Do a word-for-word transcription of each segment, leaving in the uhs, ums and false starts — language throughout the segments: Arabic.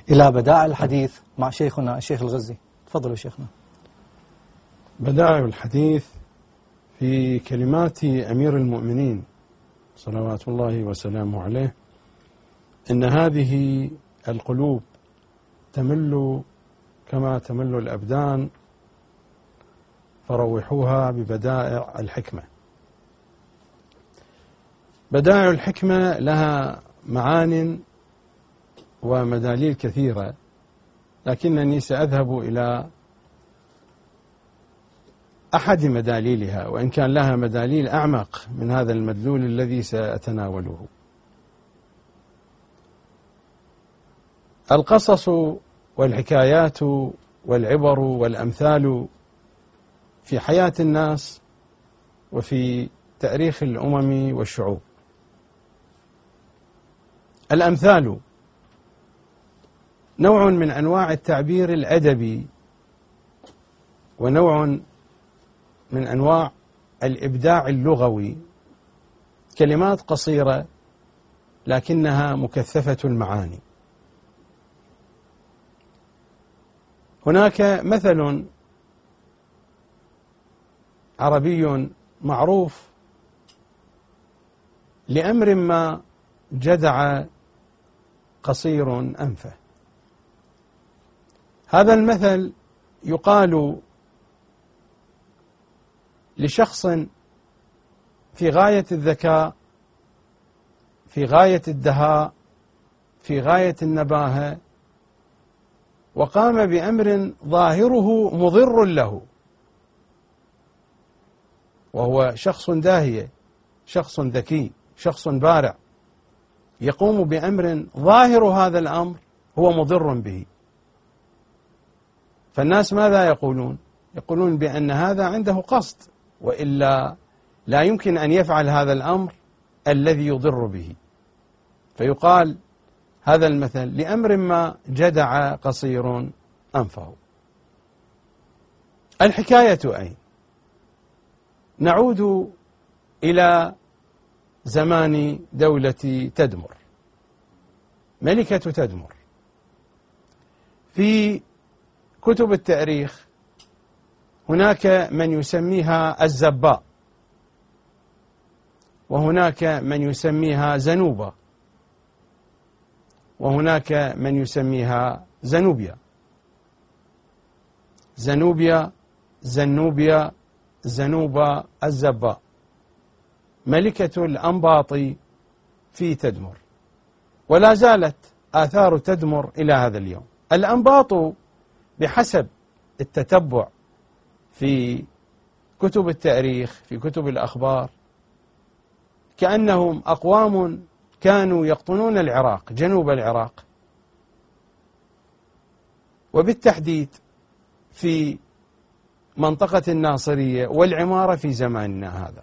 إلى بدائع الحديث مع شيخنا الشيخ الغزي. تفضلوا شيخنا. بدائع الحديث في كلمات أمير المؤمنين صلوات الله وسلامه عليه: إن هذه القلوب تمل كما تمل الأبدان فروحوها ببدائع الحكمة. بدائع الحكمة لها معان ومداليل كثيرة، لكنني سأذهب إلى أحد مداليلها، وإن كان لها مداليل أعمق من هذا المدلول الذي سأتناوله. القصص والحكايات والعبر والأمثال في حياة الناس وفي تاريخ الأمم والشعوب. الأمثال نوع من أنواع التعبير الأدبي، ونوع من أنواع الإبداع اللغوي، كلمات قصيرة لكنها مكثفة المعاني. هناك مثل عربي معروف لأمر ما جدع قصير أنفه. هذا المثل يقال لشخص في غاية الذكاء، في غاية الدهاء، في غاية النباهة، وقام بأمر ظاهره مضر له، وهو شخص داهية، شخص ذكي، شخص بارع، يقوم بأمر ظاهر هذا الأمر هو مضر به. فالناس ماذا يقولون؟ يقولون بأن هذا عنده قصد، وإلا لا يمكن أن يفعل هذا الأمر الذي يضر به. فيقال هذا المثل لأمر ما جدع قصير أنفه. الحكاية أين؟ نعود إلى زمان دولة تدمر، ملكة تدمر. في كتب التاريخ هناك من يسميها الزباء، وهناك من يسميها زنوبة، وهناك من يسميها زنوبيا. زنوبيا، زنوبيا، زنوبة، الزباء، ملكة الأنباط في تدمر، ولا زالت آثار تدمر إلى هذا اليوم. الأنباط بحسب التتبع في كتب التاريخ، في كتب الأخبار، كأنهم أقوام كانوا يقطنون العراق، جنوب العراق، وبالتحديد في منطقة الناصرية والعمارة في زماننا هذا.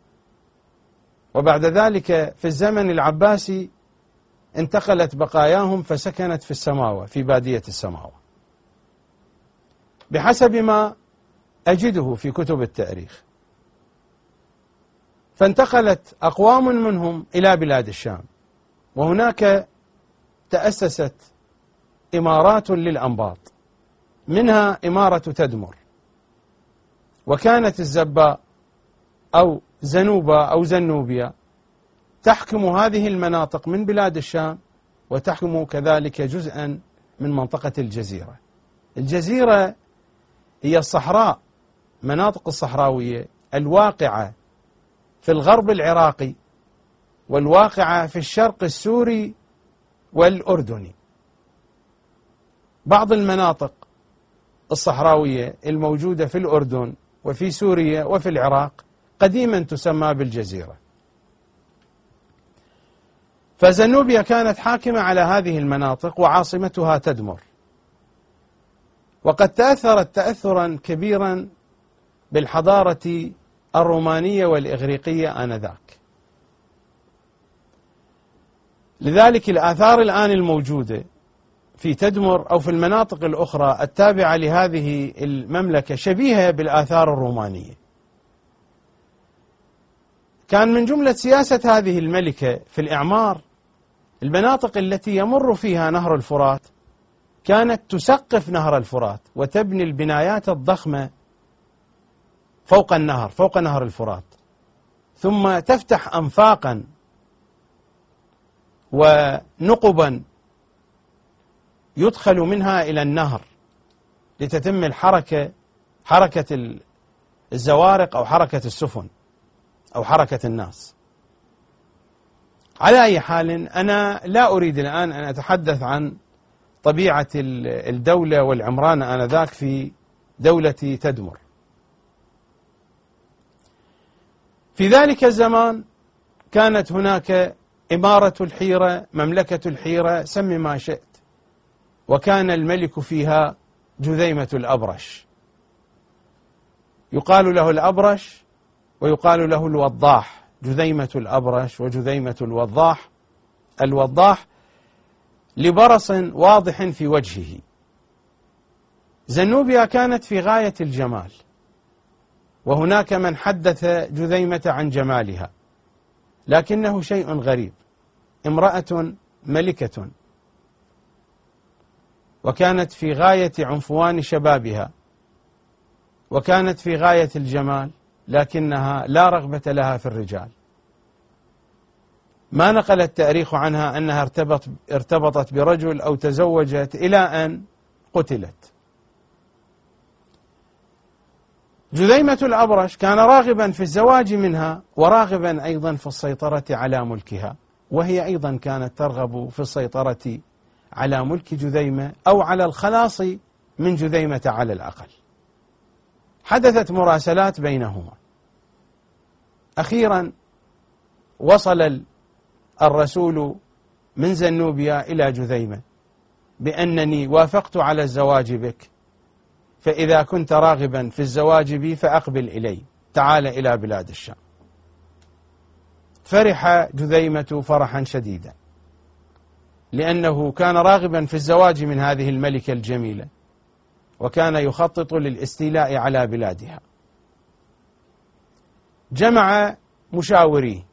وبعد ذلك في الزمن العباسي انتقلت بقاياهم فسكنت في السماوة، في بادية السماوة، بحسب ما أجده في كتب التاريخ. فانتقلت أقوام منهم إلى بلاد الشام، وهناك تأسست إمارات للأنباط، منها إمارة تدمر. وكانت الزباء أو زنوبة أو زنوبيا تحكم هذه المناطق من بلاد الشام، وتحكم كذلك جزءا من منطقة الجزيرة. الجزيرة هي الصحراء، مناطق الصحراوية الواقعة في الغرب العراقي، والواقعة في الشرق السوري والأردني. بعض المناطق الصحراوية الموجودة في الأردن وفي سوريا وفي العراق قديما تسمى بالجزيرة. فزنوبيا كانت حاكمة على هذه المناطق وعاصمتها تدمر، وقد تأثرت تأثرا كبيرا بالحضارة الرومانية والإغريقية آنذاك. لذلك الآثار الآن الموجودة في تدمر أو في المناطق الأخرى التابعة لهذه المملكة شبيهة بالآثار الرومانية. كان من جملة سياسة هذه الملكة في الإعمار المناطق التي يمر فيها نهر الفرات كانت تسقف نهر الفرات وتبني البنايات الضخمة فوق النهر، فوق نهر الفرات، ثم تفتح أنفاقا ونقبا يدخل منها إلى النهر لتتم الحركة، حركة الزوارق أو حركة السفن أو حركة الناس. على أي حال، أنا لا أريد الآن أن أتحدث عن طبيعة الدولة والعمران آنذاك في دولة تدمر. في ذلك الزمان كانت هناك إمارة الحيرة، مملكة الحيرة، سم ما شئت، وكان الملك فيها جذيمة الأبرش، يقال له الأبرش ويقال له الوضاح، جذيمة الأبرش وجذيمة الوضاح. الوضاح لبرص واضح في وجهه. زنوبيا كانت في غاية الجمال، وهناك من حدث جذيمة عن جمالها، لكنه شيء غريب، امرأة ملكة، وكانت في غاية عنفوان شبابها، وكانت في غاية الجمال، لكنها لا رغبة لها في الرجال. ما نقل التاريخ عنها أنها ارتبط ارتبطت برجل أو تزوجت إلى أن قتلت. جذيمة الأبرش كان راغبا في الزواج منها، وراغبا أيضا في السيطرة على ملكها، وهي أيضا كانت ترغب في السيطرة على ملك جذيمة أو على الخلاص من جذيمة على الأقل. حدثت مراسلات بينهما. أخيرا وصل الرسول من زنوبيا إلى جذيمة بأنني وافقت على الزواج بك، فإذا كنت راغبا في الزواج بي فأقبل إلي، تعال إلى بلاد الشام. فرح جذيمة فرحا شديدا، لأنه كان راغبا في الزواج من هذه الملكة الجميلة، وكان يخطط للاستيلاء على بلادها. جمع مشاوريه،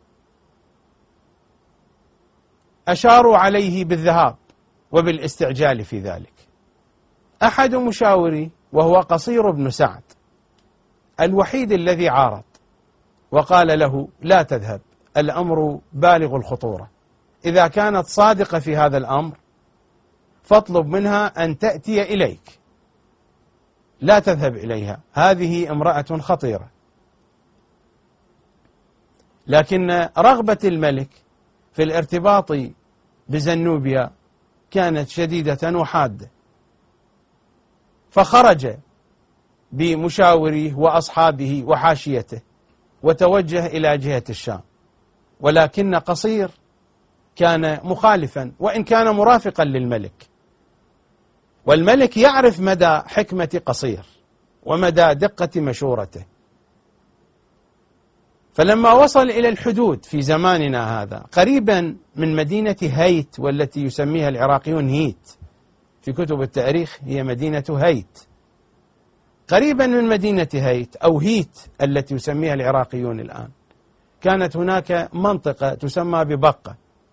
أشاروا عليه بالذهاب وبالاستعجال في ذلك. أحد مشاوريه وهو قصير بن سعد الوحيد الذي عارض، وقال له: لا تذهب، الأمر بالغ الخطورة، إذا كانت صادقة في هذا الأمر فاطلب منها أن تأتي إليك، لا تذهب إليها، هذه امرأة خطيرة. لكن رغبة الملك في الارتباط بزنوبيا كانت شديدة وحادة، فخرج بمشاوريه وأصحابه وحاشيته وتوجه إلى جهة الشام، ولكن قصير كان مخالفا وإن كان مرافقا للملك، والملك يعرف مدى حكمة قصير ومدى دقة مشورته. فلما وصل إلى الحدود في زماننا هذا قريبا من مدينة هيت، والتي يسميها العراقيون هيت، في كتب التاريخ هي مدينة هيت، قريبا من مدينة هيت أو هيت التي يسميها العراقيون الآن، كانت هناك منطقة تسمى ببقة.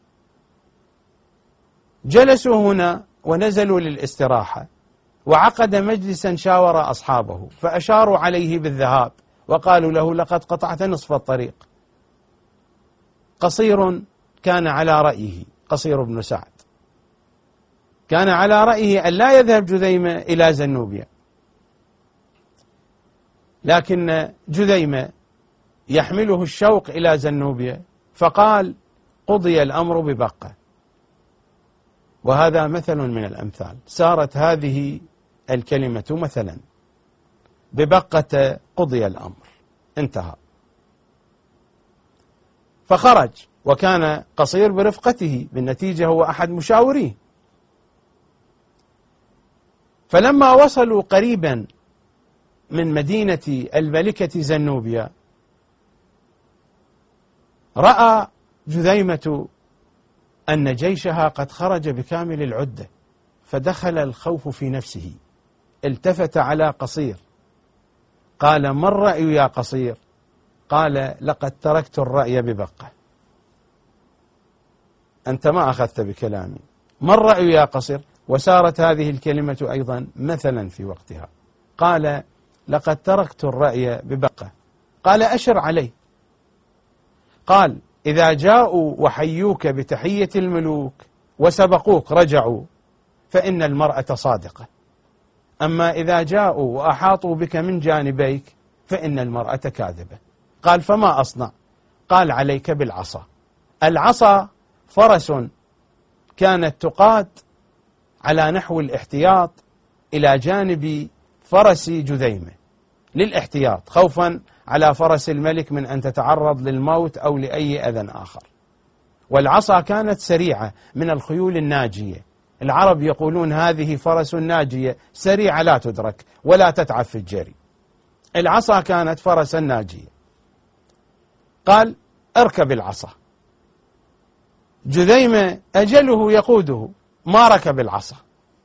جلسوا هنا ونزلوا للاستراحة، وعقد مجلسا شاور أصحابه، فأشاروا عليه بالذهاب وقالوا له: لقد قطعت نصف الطريق. قصير كان على رأيه، قصير بن سعد كان على رأيه أن لا يذهب جذيمة إلى زنوبيا، لكن جذيمة يحمله الشوق إلى زنوبيا، فقال: قضي الأمر ببقة. وهذا مثل من الأمثال، صارت هذه الكلمة مثلا، ببقة قضي الأمر، انتهى. فخرج، وكان قصير برفقته، بالنتيجة هو أحد مشاوريه. فلما وصلوا قريبا من مدينة الملكة زنوبيا، رأى جذيمة أن جيشها قد خرج بكامل العدة، فدخل الخوف في نفسه. التفت على قصير قال: ما الرأي يا قصير؟ قال: لقد تركت الرأي ببقة. أنت ما أخذت بكلامي. ما الرأي يا قصير؟ وسارت هذه الكلمة أيضا مثلا في وقتها. قال: لقد تركت الرأي ببقة. قال: أشر عليه. قال: إذا جاءوا وحيوك بتحية الملوك وسبقوك رجعوا فإن المرأة صادقة، أما إذا جاءوا وأحاطوا بك من جانبيك فإن المرأة كاذبة. قال: فما أصنع؟ قال: عليك بالعصا. العصا فرس كانت تقاد على نحو الاحتياط إلى جانب فرس جذيمة للاحتياط، خوفا على فرس الملك من أن تتعرض للموت أو لأي أذى آخر. والعصا كانت سريعة من الخيول الناجية. العرب يقولون هذه فرس ناجية سريعة لا تدرك ولا تتعب في الجري. العصا كانت فرسا ناجية. قال: اركب العصا. جذيمة أجله يقوده، ما ركب العصا.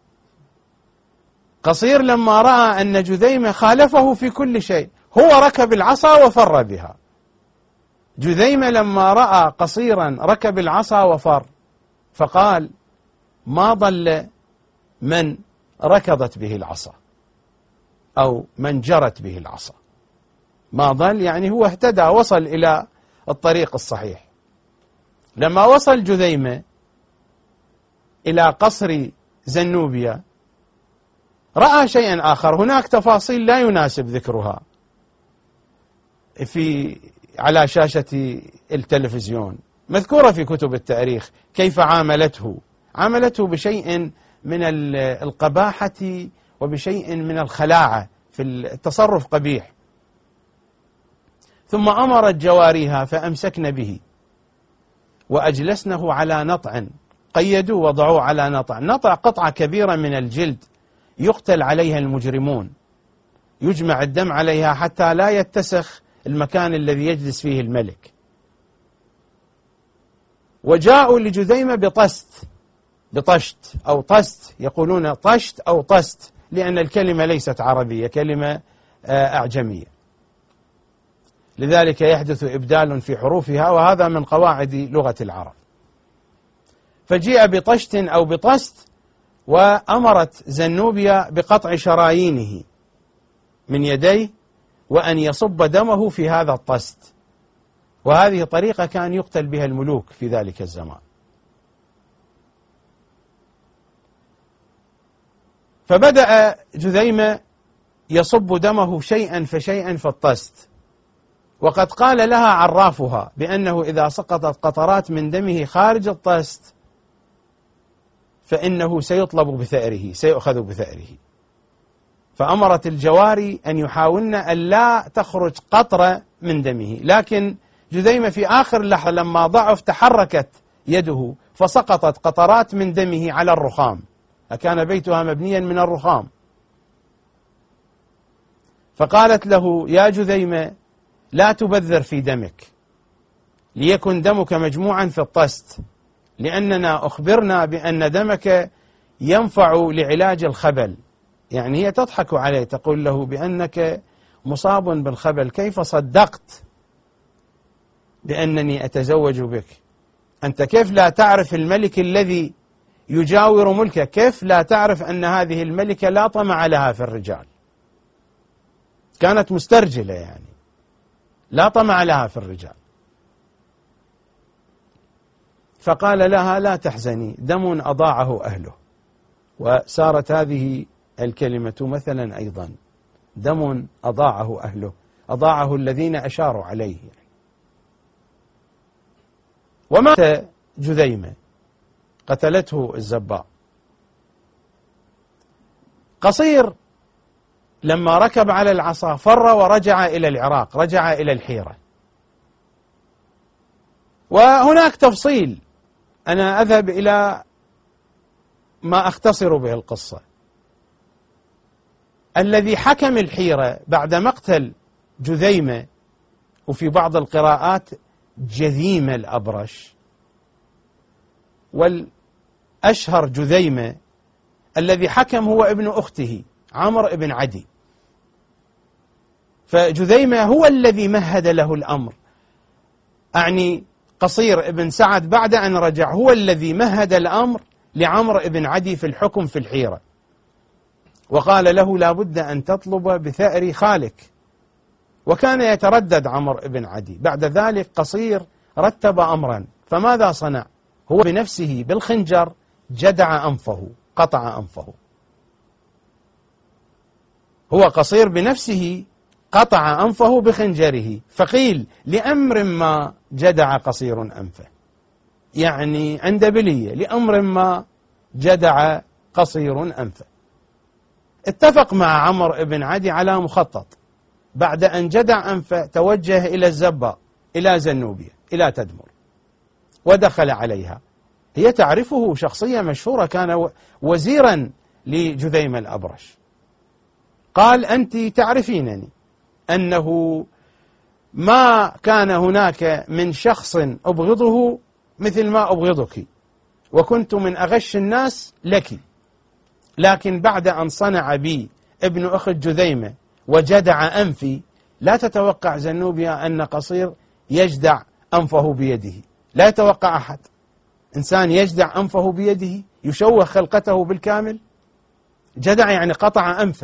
قصير لما رأى أن جذيمة خالفه في كل شيء هو ركب العصا وفر بها. جذيمة لما رأى قصيرا ركب العصا وفر، فقال: ما ضل من ركضت به العصا أو من جرت به العصا. ما ضل يعني هو اهتدى، وصل إلى الطريق الصحيح. لما وصل جذيمة إلى قصر زنوبيا رأى شيئا آخر. هناك تفاصيل لا يناسب ذكرها في على شاشة التلفزيون، مذكورة في كتب التاريخ، كيف عاملته عاملته بشيء من القباحة وبشيء من الخلاعة في التصرف قبيح. ثم أمرت جواريها فأمسكن به وأجلسنه على نطع، قيدوه وضعوه على نطع. نطع قطعة كبيرة من الجلد يقتل عليها المجرمون، يجمع الدم عليها حتى لا يتسخ المكان الذي يجلس فيه الملك. وجاءوا لجذيمة بطست بطشت أو طست، يقولون طشت أو طست لأن الكلمة ليست عربية، كلمة أعجمية، لذلك يحدث إبدال في حروفها، وهذا من قواعد لغة العرب. فجيء بطشت أو بطست، وأمرت زنوبيا بقطع شرايينه من يديه وأن يصب دمه في هذا الطست، وهذه طريقة كان يقتل بها الملوك في ذلك الزمان. فبدأ جذيمة يصب دمه شيئا فشيئا في الطست، وقد قال لها عرافها بأنه إذا سقطت قطرات من دمه خارج الطست فإنه سيطلب بثأره، سيؤخذ بثأره. فأمرت الجواري أن يحاولن أن لا تخرج قطرة من دمه، لكن جذيمة في آخر لحظة لما ضعف تحركت يده فسقطت قطرات من دمه على الرخام، أكان بيتها مبنيا من الرخام. فقالت له: يا جذيمة لا تبذر في دمك، ليكن دمك مجموعا في الطست، لأننا أخبرنا بأن دمك ينفع لعلاج الخبل. يعني هي تضحك عليه، تقول له بأنك مصاب بالخبل، كيف صدقت بأنني أتزوج بك؟ أنت كيف لا تعرف الملك الذي يجاور ملكك؟ كيف لا تعرف أن هذه الملكة لا طمع لها في الرجال؟ كانت مسترجلة، يعني لا طمع لها في الرجال. فقال لها: لا تحزني، دم أضاعه أهله. وسارت هذه الكلمة مثلا أيضا: دم أضاعه أهله، أضاعه الذين أشاروا عليه. ومات جذيمة، قتلته الزباء. قصير لما ركب على العصا فر ورجع إلى العراق، رجع إلى الحيرة. وهناك تفصيل، أنا أذهب إلى ما أختصر به القصة. الذي حكم الحيرة بعد مقتل جذيمة، وفي بعض القراءات جذيمة الأبرش، والأشهر جذيمة، الذي حكم هو ابن أخته عمرو بن عدي. فجذيمة هو الذي مهد له الأمر، أعني قصير ابن سعد بعد أن رجع هو الذي مهد الأمر لعمرو بن عدي في الحكم في الحيرة، وقال له لا بد أن تطلب بثأر خالك، وكان يتردد عمرو بن عدي. بعد ذلك قصير رتب أمرا، فماذا صنع؟ هو بنفسه بالخنجر جدع أنفه، قطع أنفه. هو قصير بنفسه قطع أنفه بخنجره، فقيل لأمر ما جدع قصير أنفه، يعني عند بلية لأمر ما جدع قصير أنفه. اتفق مع عمرو بن عدي على مخطط. بعد أن جدع أنفه توجه إلى الزباء، إلى زنوبيا، إلى تدمر، ودخل عليها. هي تعرفه، شخصية مشهورة، كان وزيرا لجذيمة الأبرش. قال أنت تعرفينني، أنه ما كان هناك من شخص أبغضه مثل ما أبغضك، وكنت من أغش الناس لك، لكن بعد أن صنع بي ابن أخت جذيمة وجدع أنفي، لا تتوقع زنوبيا أن قصير يجدع أنفه بيده، لا يتوقع أحد إنسان يجدع أنفه بيده، يشوه خلقته بالكامل. جدع يعني قطع أنفه.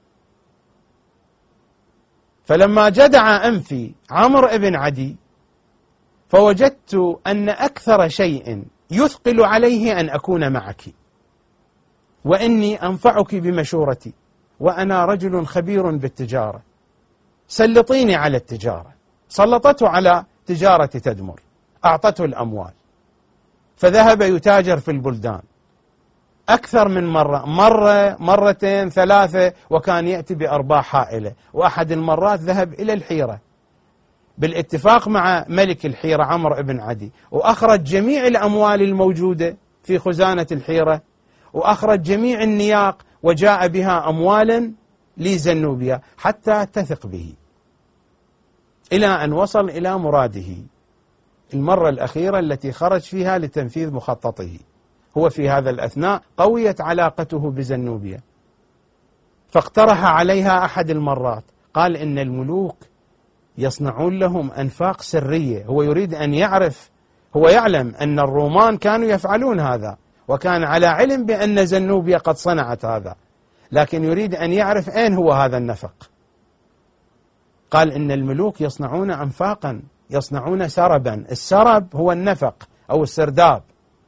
فلما جدع أنفي عمرو بن عدي، فوجدت أن أكثر شيء يثقل عليه أن أكون معك، وإني أنفعك بمشورتي، وأنا رجل خبير بالتجارة، سلطيني على التجارة. سلطته على تجارة تدمر، أعطته الأموال، فذهب يتاجر في البلدان أكثر من مرة، مرة مرتين ثلاثة، وكان يأتي بأرباح هائلة. وأحد المرات ذهب إلى الحيرة بالاتفاق مع ملك الحيرة عمرو بن عدي، وأخرج جميع الأموال الموجودة في خزانة الحيرة، وأخرج جميع النياق، وجاء بها أموالا لزنوبيا حتى تثق به، إلى أن وصل إلى مراده. المرة الأخيرة التي خرج فيها لتنفيذ مخططه، هو في هذا الأثناء قويت علاقته بزنوبيا، فاقترح عليها أحد المرات، قال إن الملوك يصنعون لهم أنفاق سرية. هو يريد أن يعرف، هو يعلم أن الرومان كانوا يفعلون هذا، وكان على علم بأن زنوبيا قد صنعت هذا، لكن يريد أن يعرف أين هو هذا النفق. قال إن الملوك يصنعون أنفاقا، يصنعون سربا. السرب هو النفق أو السرداب،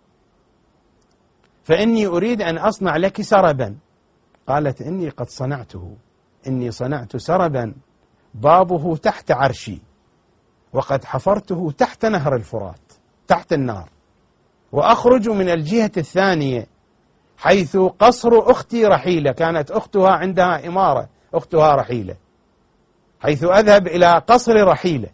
فإني أريد أن أصنع لك سربا. قالت إني قد صنعته، إني صنعت سربا بابه تحت عرشي، وقد حفرته تحت نهر الفرات، تحت النار، وأخرج من الجهة الثانية حيث قصر أختي رحيلة، كانت أختها عندها إمارة، أختها رحيلة، حيث أذهب إلى قصر رحيلة.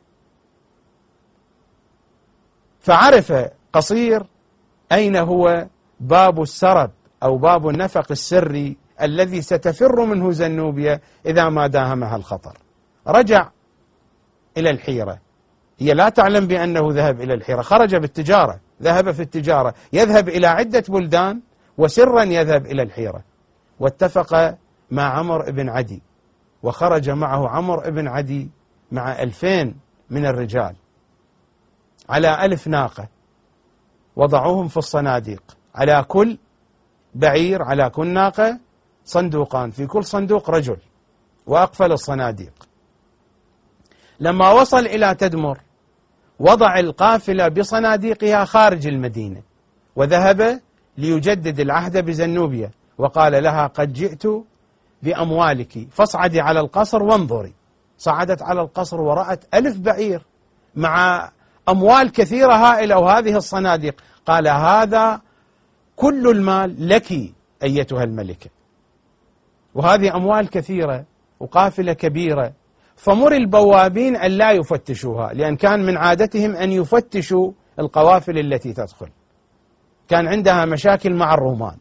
فعرف قصير أين هو باب السرب أو باب النفق السري الذي ستفر منه زنوبيا إذا ما داهمها الخطر. رجع إلى الحيرة، هي لا تعلم بأنه ذهب إلى الحيرة، خرج بالتجارة، ذهب في التجارة، يذهب إلى عدة بلدان وسرا يذهب إلى الحيرة. واتفق مع عمرو بن عدي، وخرج معه عمرو بن عدي مع ألفين من الرجال على ألف ناقة، وضعوهم في الصناديق، على كل بعير، على كل ناقة صندوقان، في كل صندوق رجل، وأقفل الصناديق. لما وصل إلى تدمر وضع القافلة بصناديقها خارج المدينة، وذهب ليجدد العهد بزنوبيا، وقال لها قد جئت بأموالك فاصعدي على القصر وانظري. صعدت على القصر ورأت ألف بعير مع أموال كثيرة هائلة وهذه الصناديق. قال هذا كل المال لك أيتها الملكة، وهذه أموال كثيرة وقافلة كبيرة، فمر البوابين أن لا يفتشوها، لأن كان من عادتهم أن يفتشوا القوافل التي تدخل، كان عندها مشاكل مع الرومان.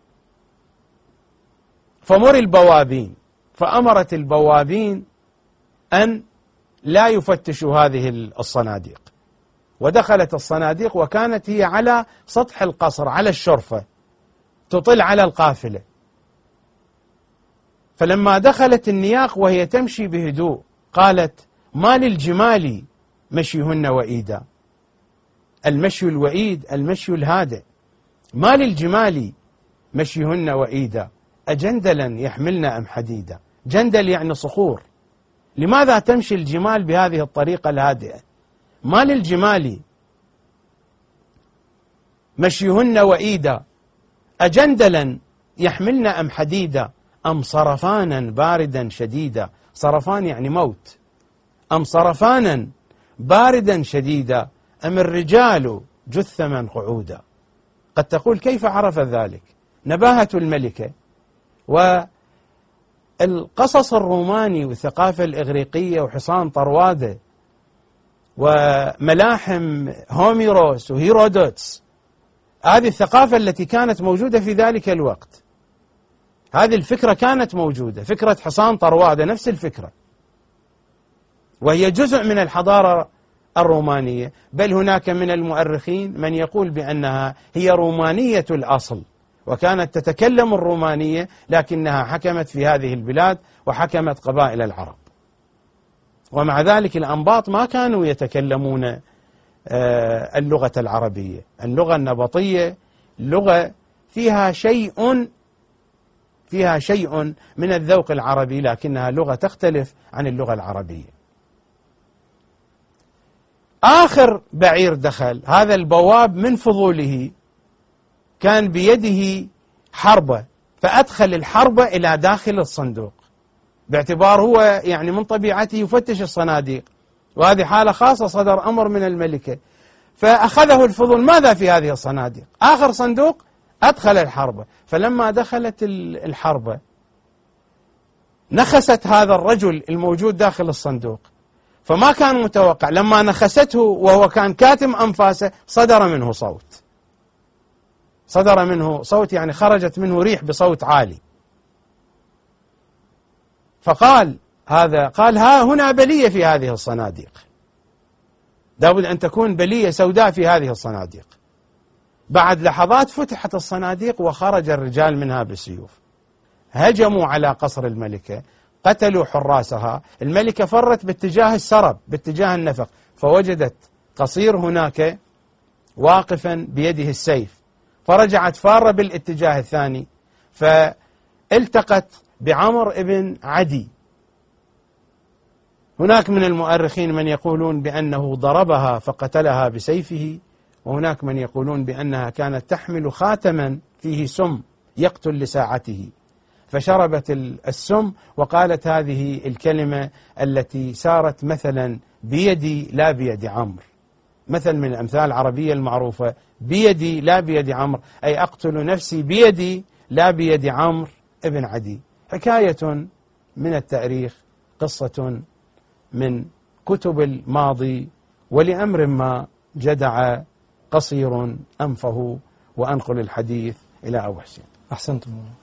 فمر البوابين، فأمرت البوابين أن لا يفتشوا هذه الصناديق، ودخلت الصناديق، وكانت هي على سطح القصر على الشرفة تطل على القافلة. فلما دخلت النياق وهي تمشي بهدوء قالت ما للجمال مشيهن وإيدا، المشي الوئيد المشي الهادئ، ما للجمال مشيهن وإيدا أجندلا يحملن أم حديدا. جندل يعني صخور. لماذا تمشي الجمال بهذه الطريقة الهادئة؟ ما للجمال مشيهن وإيدا أجندلا يحملن أم حديدا أم صرفانا باردا شديدا. صرفان يعني موت. أم صرفانا باردا شديدا أم الرجال جثما قعودا. قد تقول كيف عرف ذلك؟ نباهة الملكة والقصص الروماني والثقافة الإغريقية وحصان طروادة وملاحم هوميروس وهيرودوتس، هذه الثقافة التي كانت موجودة في ذلك الوقت، هذه الفكرة كانت موجودة، فكرة حصان طروادة نفس الفكرة، وهي جزء من الحضارة الرومانية. بل هناك من المؤرخين من يقول بأنها هي رومانية الأصل، وكانت تتكلم الرومانية لكنها حكمت في هذه البلاد وحكمت قبائل العرب. ومع ذلك الأنباط ما كانوا يتكلمون اللغة العربية. اللغة النبطية لغة فيها شيء فيها شيء من الذوق العربي، لكنها لغة تختلف عن اللغة العربية. آخر بعير دخل، هذا البواب من فضوله كان بيده حربة، فأدخل الحربة إلى داخل الصندوق، باعتبار هو يعني من طبيعته يفتش الصناديق، وهذه حالة خاصة صدر أمر من الملكة، فأخذه الفضول ماذا في هذه الصناديق؟ آخر صندوق أدخل الحربة، فلما دخلت الحربة نخست هذا الرجل الموجود داخل الصندوق، فما كان متوقع، لما نخسته وهو كان كاتم أنفاسه صدر منه صوت، صدر منه صوت يعني خرجت منه ريح بصوت عالي، فقال هذا قال ها هنا بلية في هذه الصناديق، لابد أن تكون بلية سوداء في هذه الصناديق. بعد لحظات فتحت الصناديق وخرج الرجال منها بالسيوف، هجموا على قصر الملكة، قتلوا حراسها. الملكة فرت باتجاه السرب، باتجاه النفق، فوجدت قصير هناك واقفا بيده السيف، فرجعت فارة بالاتجاه الثاني، فالتقت بعمر ابن عدي. هناك من المؤرخين من يقولون بأنه ضربها فقتلها بسيفه، وهناك من يقولون بأنها كانت تحمل خاتما فيه سم يقتل لساعته، فشربت السم وقالت هذه الكلمة التي سارت مثلا بيدي لا بيد عمرو، مثل من الأمثال العربية المعروفة، بيدي لا بيد عمرو، أي أقتل نفسي بيدي لا بيد عمرو ابن عدي. حكاية من التاريخ، قصة من كتب الماضي، ولأمر ما جدع قصير أنفه. وأنقل الحديث إلى أبو حسين. أحسنتم.